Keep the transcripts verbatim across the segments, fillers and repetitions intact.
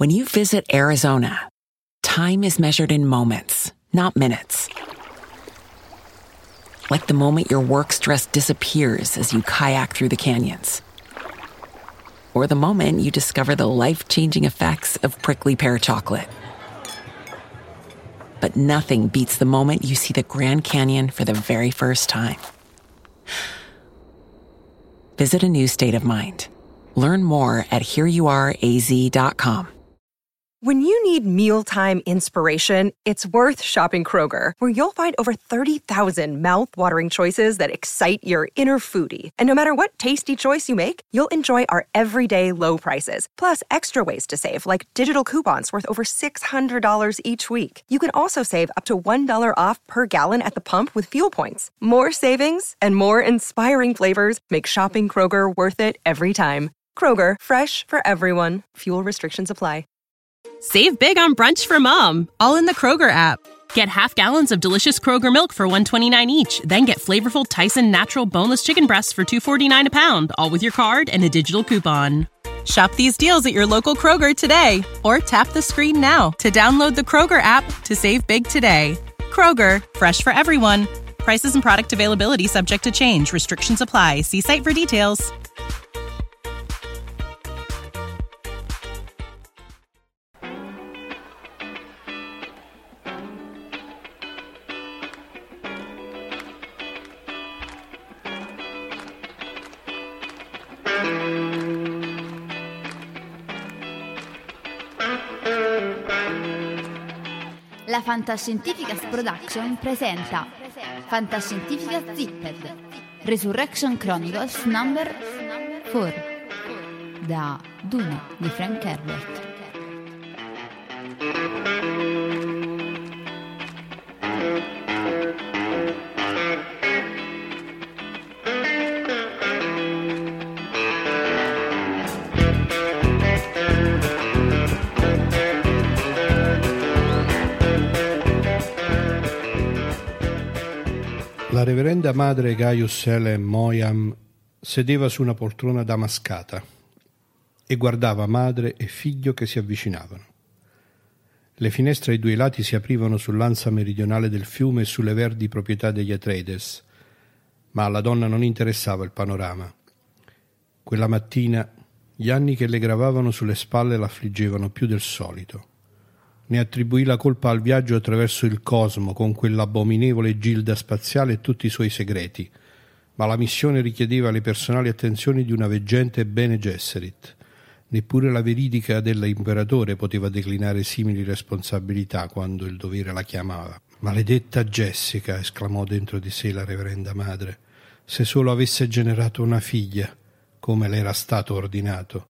When you visit Arizona, time is measured in moments, not minutes. Like the moment your work stress disappears as you kayak through the canyons. Or the moment you discover the life-changing effects of prickly pear chocolate. But nothing beats the moment you see the Grand Canyon for the very first time. Visit a new state of mind. Learn more at here you are a z dot com. When you need mealtime inspiration, it's worth shopping Kroger, where you'll find over thirty thousand mouth-watering choices that excite your inner foodie. And no matter what tasty choice you make, you'll enjoy our everyday low prices, plus extra ways to save, like digital coupons worth over six hundred dollars each week. You can also save up to one dollar off per gallon at the pump with fuel points. More savings and more inspiring flavors make shopping Kroger worth it every time. Kroger, fresh for everyone. Fuel restrictions apply. Save big on brunch for mom, all in the Kroger app. Get half gallons of delicious Kroger milk for one dollar and twenty-nine cents each. Then get flavorful Tyson natural boneless chicken breasts for two dollars and forty-nine cents a pound, all with your card and a digital coupon. Shop these deals at your local Kroger today, or tap the screen now to download the Kroger app to save big today. Kroger, fresh for everyone. Prices and product availability subject to change. Restrictions apply. See site for details. La Fantascientificast Production presenta Fantascientificast Zipped Resurrection Chronicles number four da Dune di Frank Herbert. La reverenda madre Gaius Helen Moyam sedeva su una poltrona damascata e guardava madre e figlio che si avvicinavano. Le finestre ai due lati si aprivano sull'ansa meridionale del fiume e sulle verdi proprietà degli Atreides, ma alla donna non interessava il panorama. Quella mattina gli anni che le gravavano sulle spalle l'affliggevano più del solito. Ne attribuì la colpa al viaggio attraverso il cosmo con quell'abominevole gilda spaziale e tutti i suoi segreti, ma la missione richiedeva le personali attenzioni di una veggente Bene Gesserit. Neppure la veridica dell'imperatore poteva declinare simili responsabilità quando il dovere la chiamava. «Maledetta Jessica!» esclamò dentro di sé la reverenda madre. «Se solo avesse generato una figlia, come le era stato ordinato!»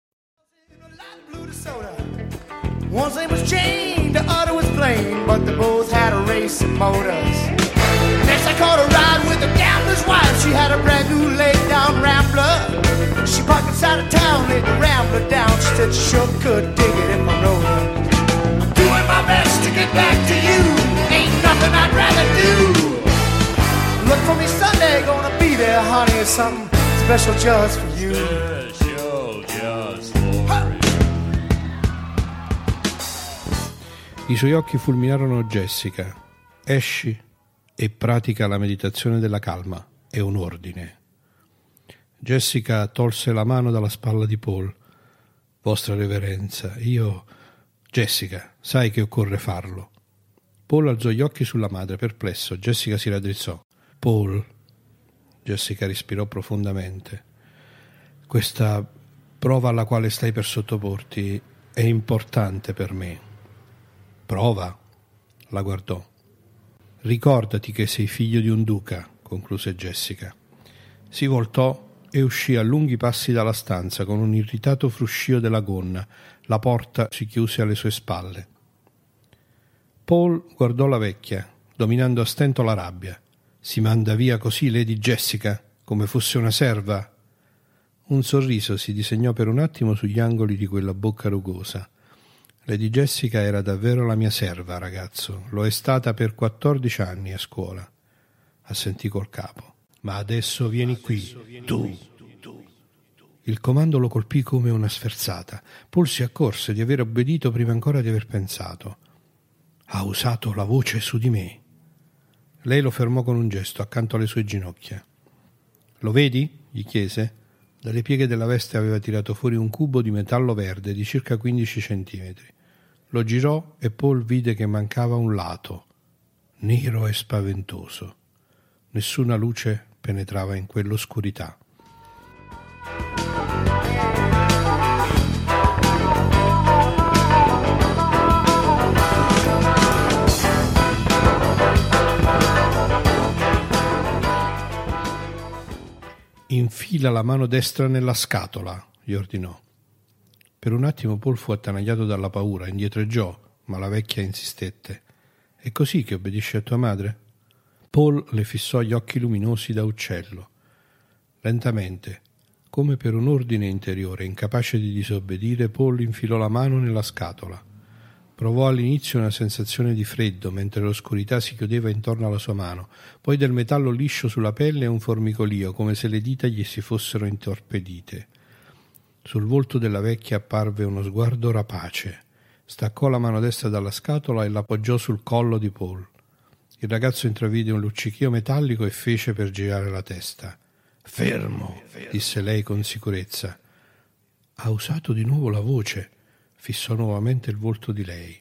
One thing was chained, the other was plain, but they both had a racing motors. Next I caught a ride with a gambler's wife. She had a brand new laid down Rambler. She parked inside of town, laid the Rambler down. She said she sure could dig it if I rode her. I'm doing my best to get back to you. Ain't nothing I'd rather do. Look for me Sunday, gonna be there, honey. It's something special just for you. Special just for you. I suoi occhi fulminarono Jessica. Esci e pratica la meditazione della calma. È un ordine. Jessica tolse la mano dalla spalla di Paul. Vostra reverenza, io... Jessica, sai che occorre farlo. Paul alzò gli occhi sulla madre, perplesso. Jessica si raddrizzò. Paul. Jessica respirò profondamente. Questa prova alla quale stai per sottoporti è importante per me. Prova? La guardò. Ricordati che sei figlio di un duca, concluse Jessica. Si voltò e uscì a lunghi passi dalla stanza con un irritato fruscio della gonna. La porta si chiuse alle sue spalle. Paul guardò la vecchia, dominando a stento la rabbia. Si manda via così Lady Jessica, come fosse una serva? Un sorriso si disegnò per un attimo sugli angoli di quella bocca rugosa. Lady Jessica era davvero la mia serva, ragazzo. Lo è stata per quattordici anni a scuola. Assentì col capo. Ma adesso vieni qui, tu. Il comando lo colpì come una sferzata. Paul si accorse di aver obbedito prima ancora di aver pensato. Ha usato la voce su di me. Lei lo fermò con un gesto accanto alle sue ginocchia. Lo vedi? Gli chiese. Dalle pieghe della veste aveva tirato fuori un cubo di metallo verde di circa quindici centimetri. Lo girò e Paul vide che mancava un lato, nero e spaventoso. Nessuna luce penetrava in quell'oscurità. Infila la mano destra nella scatola, gli ordinò. Per un attimo Paul fu attanagliato dalla paura, indietreggiò, ma la vecchia insistette. È così che obbedisci a tua madre? Paul le fissò gli occhi luminosi da uccello. Lentamente, come per un ordine interiore, incapace di disobbedire, Paul infilò la mano nella scatola. Provò all'inizio una sensazione di freddo mentre l'oscurità si chiudeva intorno alla sua mano, poi del metallo liscio sulla pelle e un formicolio, come se le dita gli si fossero intorpidite. Sul volto della vecchia apparve uno sguardo rapace. Staccò la mano destra dalla scatola e l'appoggiò sul collo di Paul. Il ragazzo intravide un luccichio metallico e fece per girare la testa. «Fermo!» disse lei con sicurezza. «Ha usato di nuovo la voce», fissò nuovamente il volto di lei.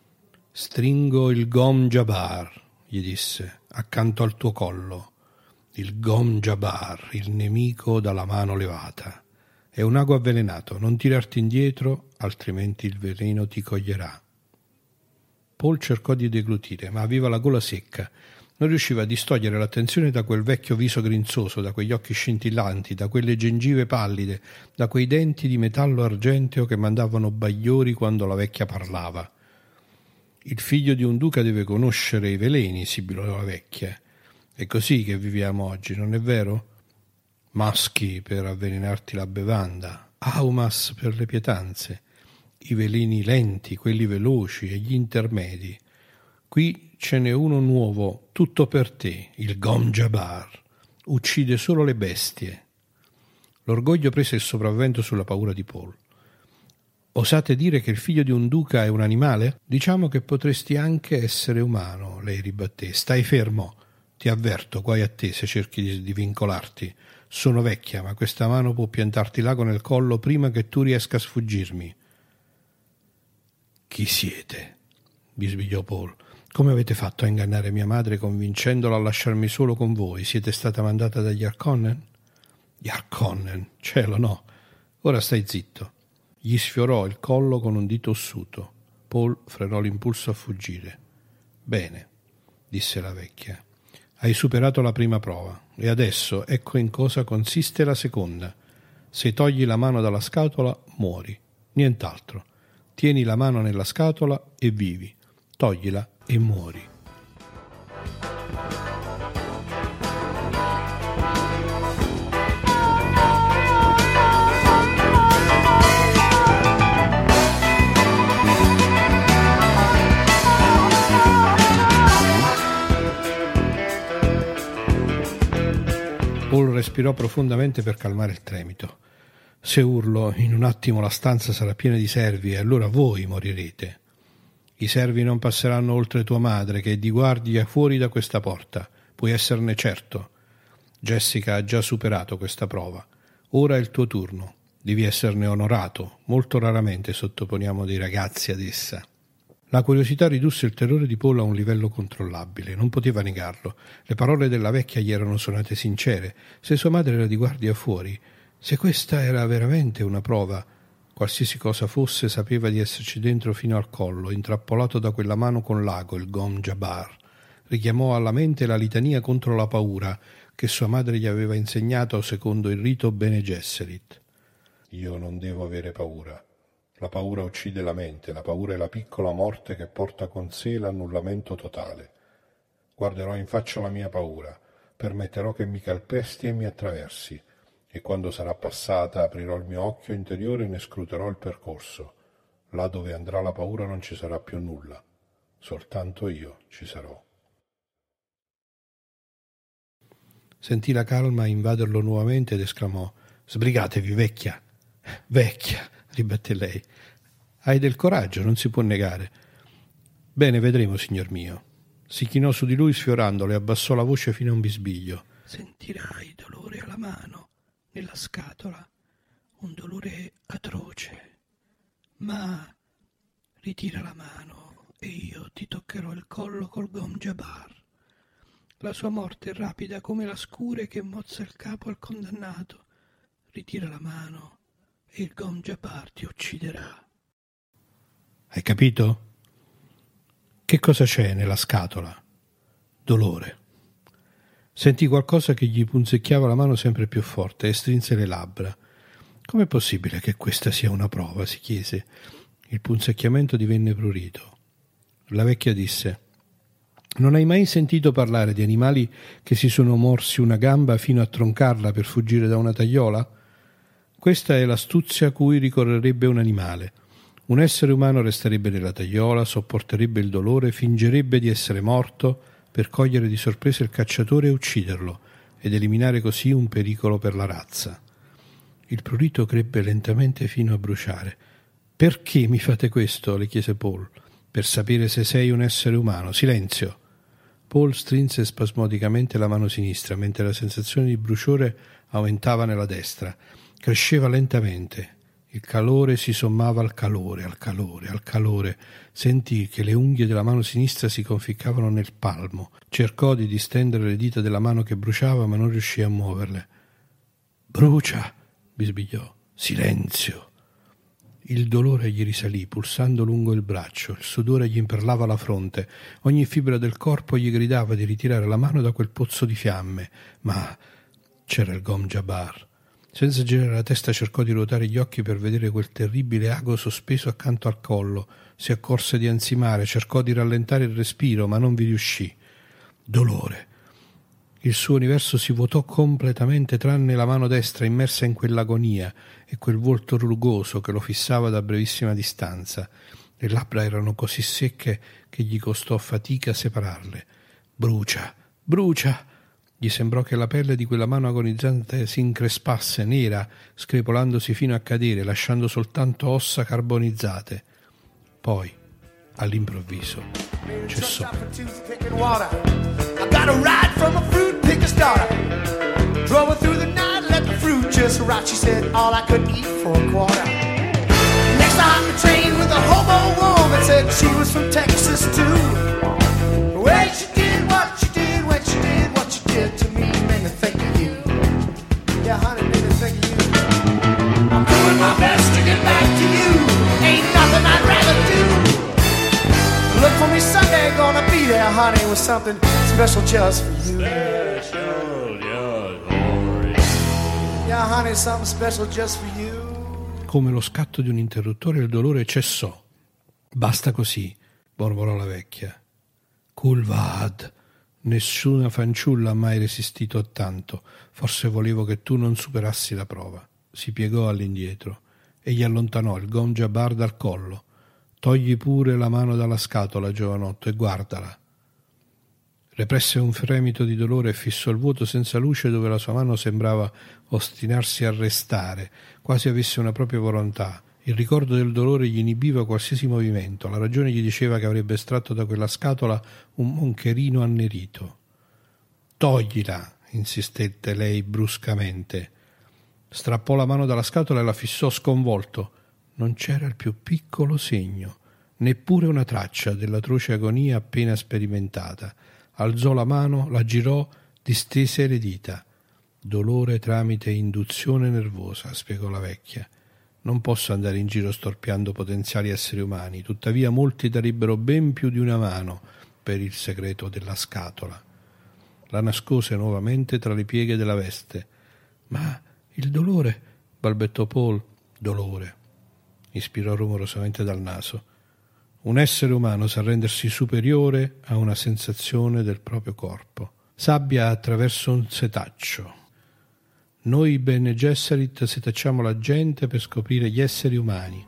«Stringo il Gom Jabbar», gli disse, «accanto al tuo collo. Il Gom Jabbar, il nemico dalla mano levata. È un ago avvelenato, non tirarti indietro, altrimenti il veleno ti coglierà». Paul cercò di deglutire, ma aveva la gola secca. Non riusciva a distogliere l'attenzione da quel vecchio viso grinzoso, da quegli occhi scintillanti, da quelle gengive pallide, da quei denti di metallo argenteo che mandavano bagliori quando la vecchia parlava. «Il figlio di un duca deve conoscere i veleni», sibilò la vecchia. «È così che viviamo oggi, non è vero? Maschi per avvelenarti la bevanda, aumas per le pietanze, i veleni lenti, quelli veloci e gli intermedi. Qui ce n'è uno nuovo, tutto per te, il Gom Jabbar. Uccide solo le bestie». L'orgoglio prese il sopravvento sulla paura di Paul. «Osate dire che il figlio di un duca è un animale? Diciamo che potresti anche essere umano», lei ribatté. «Stai fermo. Ti avverto, guai a te se cerchi di, di vincolarti. Sono vecchia, ma questa mano può piantarti l'ago nel collo prima che tu riesca a sfuggirmi». «Chi siete?» bisbigliò Paul. «Come avete fatto a ingannare mia madre convincendola a lasciarmi solo con voi? Siete stata mandata dagli Harkonnen?» «Gli Harkonnen? Cielo, no. Ora stai zitto». Gli sfiorò il collo con un dito ossuto. Paul frenò l'impulso a fuggire. «Bene», disse la vecchia. «Hai superato la prima prova e adesso ecco in cosa consiste la seconda. Se togli la mano dalla scatola, muori. Nient'altro. Tieni la mano nella scatola e vivi. Toglila e muori». Paul respirò profondamente per calmare il tremito. «Se urlo, in un attimo la stanza sarà piena di servi e allora voi morirete. I servi non passeranno oltre tua madre, che è di guardia fuori da questa porta. Puoi esserne certo. Jessica ha già superato questa prova. Ora è il tuo turno. Devi esserne onorato. Molto raramente sottoponiamo dei ragazzi ad essa». La curiosità ridusse il terrore di Paul a un livello controllabile. Non poteva negarlo. Le parole della vecchia gli erano suonate sincere. Se sua madre era di guardia fuori, se questa era veramente una prova, qualsiasi cosa fosse, sapeva di esserci dentro fino al collo, intrappolato da quella mano con l'ago, il Gom Jabbar. Richiamò alla mente la litania contro la paura che sua madre gli aveva insegnato secondo il rito Bene Gesserit. «Io non devo avere paura. La paura uccide la mente, la paura è la piccola morte che porta con sé l'annullamento totale. Guarderò in faccia la mia paura, permetterò che mi calpesti e mi attraversi, e quando sarà passata aprirò il mio occhio interiore e ne scruterò il percorso. Là dove andrà la paura non ci sarà più nulla, soltanto io ci sarò». Sentì la calma invaderlo nuovamente ed esclamò: Sbrigatevi, vecchia. Vecchia, ribatté lei. Hai del coraggio, non si può negare. Bene, vedremo, signor mio. Si chinò su di lui sfiorandolo e abbassò la voce fino a un bisbiglio. Sentirai dolore alla mano, nella scatola, un dolore atroce. Ma ritira la mano e io ti toccherò il collo col Gom Jabbar. La sua morte è rapida come la scure che mozza il capo al condannato. Ritira la mano e il Gom Jabbar ti ucciderà. Hai capito? Che cosa c'è nella scatola? Dolore. Sentì qualcosa che gli punzecchiava la mano sempre più forte e strinse le labbra. Com'è possibile che questa sia una prova? Si chiese. Il punzecchiamento divenne prurito. La vecchia disse: non hai mai sentito parlare di animali che si sono morsi una gamba fino a troncarla per fuggire da una tagliola? Questa è l'astuzia a cui ricorrerebbe un animale. Un essere umano resterebbe nella tagliola, sopporterebbe il dolore, fingerebbe di essere morto per cogliere di sorpresa il cacciatore e ucciderlo, ed eliminare così un pericolo per la razza. Il prurito crebbe lentamente fino a bruciare. «Perché mi fate questo?» le chiese Paul. «Per sapere se sei un essere umano. Silenzio!» Paul strinse spasmodicamente la mano sinistra, mentre la sensazione di bruciore aumentava nella destra. Cresceva lentamente. Il calore si sommava al calore, al calore, al calore. Sentì che le unghie della mano sinistra si conficcavano nel palmo. Cercò di distendere le dita della mano che bruciava, ma non riuscì a muoverle. «Brucia!» bisbigliò. «Silenzio!» Il dolore gli risalì, pulsando lungo il braccio. Il sudore gli imperlava la fronte. Ogni fibra del corpo gli gridava di ritirare la mano da quel pozzo di fiamme. Ma c'era il Gom Jabbar. Senza girare la testa cercò di ruotare gli occhi per vedere quel terribile ago sospeso accanto al collo. Si accorse di ansimare, cercò di rallentare il respiro, ma non vi riuscì. Dolore. Il suo universo si vuotò completamente tranne la mano destra immersa in quell'agonia e quel volto rugoso che lo fissava da brevissima distanza. Le labbra erano così secche che gli costò fatica separarle. «Brucia! Brucia!» Gli sembrò che la pelle di quella mano agonizzante si increspasse, nera, screpolandosi fino a cadere, lasciando soltanto ossa carbonizzate. Poi, all'improvviso, cessò. Did to me made me think of you. Yeah, honey, made me think of you. I'm doing my best to get back to you. Ain't nothing I'd rather do. Look for me Sunday, gonna be there, honey, with something special just for you. Special just for you. Yeah, honey, something special just for you. Come lo scatto di un interruttore, il dolore cessò. Basta così, mormorò la vecchia. Kulvad. Nessuna fanciulla ha mai resistito a tanto. Forse volevo che tu non superassi la prova. Si piegò all'indietro e gli allontanò il Gom Jabbar dal collo. Togli pure la mano dalla scatola, giovanotto, e guardala. Represse un fremito di dolore e fissò il vuoto senza luce dove la sua mano sembrava ostinarsi a restare, quasi avesse una propria volontà. Il ricordo del dolore gli inibiva qualsiasi movimento. La ragione gli diceva che avrebbe estratto da quella scatola un moncherino annerito. «Toglila!» insistette lei bruscamente. Strappò la mano dalla scatola e la fissò sconvolto. Non c'era il più piccolo segno, neppure una traccia dell'atroce agonia appena sperimentata. Alzò la mano, la girò, distese le dita. «Dolore tramite induzione nervosa», spiegò la vecchia. «Non posso andare in giro storpiando potenziali esseri umani, tuttavia molti darebbero ben più di una mano per il segreto della scatola». La nascose nuovamente tra le pieghe della veste. «Ma il dolore», balbettò Paul. «Dolore», ispirò rumorosamente dal naso. «Un essere umano sa rendersi superiore a una sensazione del proprio corpo. Sabbia attraverso un setaccio. Noi Bene Gesserit setacciamo la gente per scoprire gli esseri umani».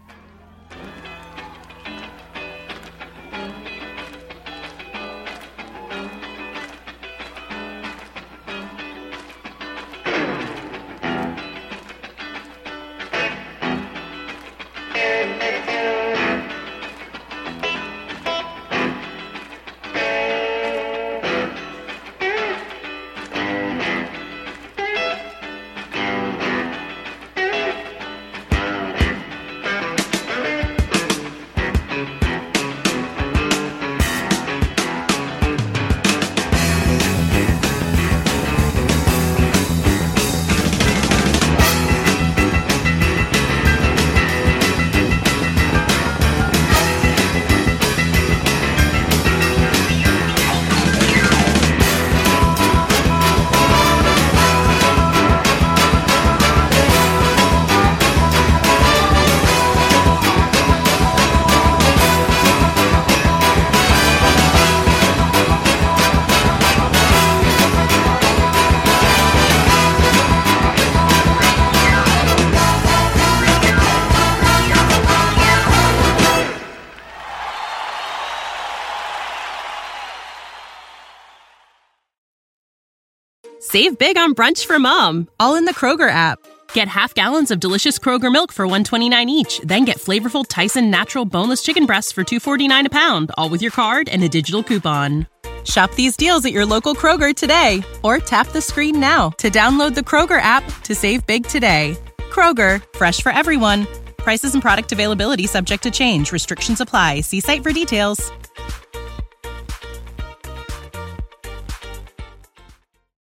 Save big on brunch for mom, all in the Kroger app. Get half gallons of delicious Kroger milk for one dollar and twenty-nine cents each. Then get flavorful Tyson natural boneless chicken breasts for two dollars and forty-nine cents a pound, all with your card and a digital coupon. Shop these deals at your local Kroger today, or tap the screen now to download the Kroger app to save big today. Kroger, fresh for everyone. Prices and product availability subject to change. Restrictions apply. See site for details.